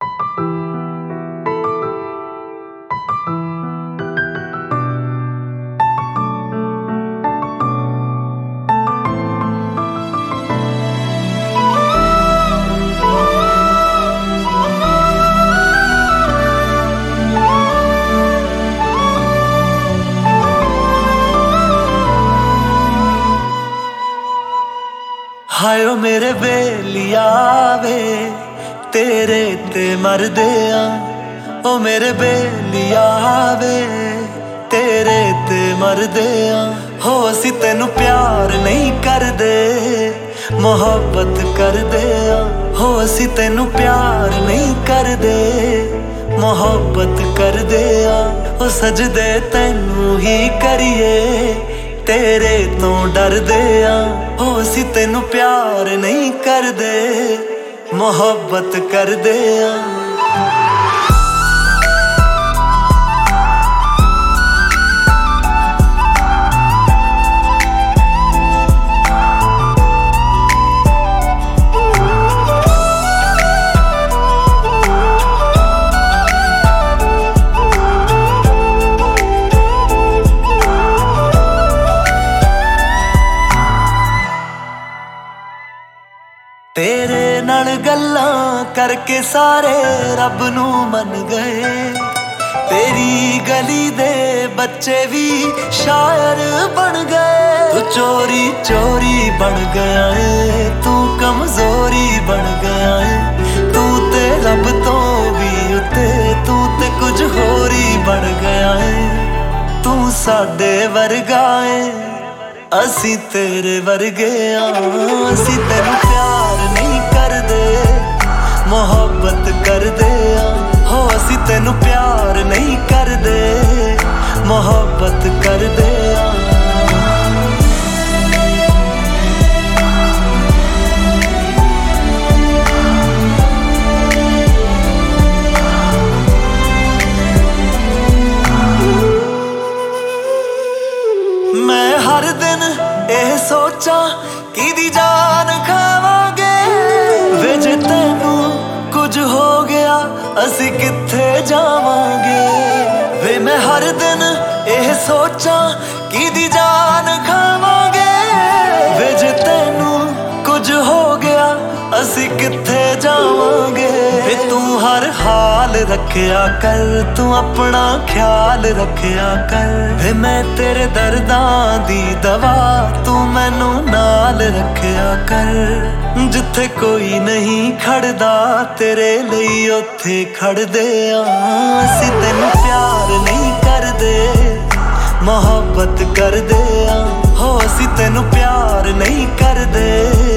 हाय ओ मेरे बेलिया वे तेरे ते मरदे आ, ओ मेरे बेलिया वे तेरे ते मरदे आ। हो असी तेनू प्यार नहीं करदे मोहब्बत करदे आ, हो असी तेनू प्यार नहीं करदे मोहब्बत करदे आ। ओ सजदे तेनू ही करिए तेरे तो डरदे आ, हो असी तेनू प्यार नहीं करदे मोहब्बत करदे आ। तेरे नाल गल्लां करके सारे रब नू मन गए, तेरी गली दे बच्चे भी शायर बन गए। तू चोरी चोरी बन गया है, तू कमजोरी बन गया है, तू ते रब तो भी उत्ते, तू ते कुछ होर ही बन गया है। तू साडे वर्गा है असी तेरे वर्गे आ, असी तेनू प्यार नहीं करदे मोहब्बत करदे आ, हो असी तेनू प्यार नहीं करदे मोहब्बत करदे आ। मैं हर दिन ਇਹ ਸੋਚਾਂ ਕਿਹਦੀ ਜਾਨ ਖਾਵਾਂਗੇ ਵੇ, ਜੇ ਤੈਨੂੰ ਕੁਝ ਹੋ ਗਿਆ ਅਸੀਂ ਕਿੱਥੇ ਜਾਵਾਂਗੇ ਵੇ। ਮੈਂ ਹਰ ਦਿਨ ਇਹ ਸੋਚਾਂ ਕਿਹਦੀ ਜਾਨ ਖਾਵਾਂਗੇ ਵੇ, ਜੇ ਤੈਨੂੰ ਕੁਝ ਹੋ ਗਿਆ ਅਸੀਂ ਕਿੱਥੇ ਜਾਵਾਂਗੇ ਵੇ। ਤੂੰ ਹਰ ਹਾਲ ਰੱਖਿਆ ਕਰ, ਤੂੰ ਆਪਣਾ ਖਿਆਲ ਰੱਖਿਆ ਕਰ ਵੇ। ਮੈਂ ਤੇਰੇ ਦਰਦਾਂ ਦੀ ਦਵਾ ਤੂੰ ਮੈਨੂੰ ਨਾਲ ਰੱਖਿਆ ਕਰ। ਜਿੱਥੇ ਕੋਈ ਨਹੀਂ ਖੜਦਾ ਤੇਰੇ ਲਈ ਉੱਥੇ ਖੜਦੇ ਆ, ਅਸੀਂ ਤੈਨੂੰ ਪਿਆਰ ਨਹੀਂ ਕਰਦੇ मोहब्बत कर दे, हो असी तेनू प्यार नहीं कर दे।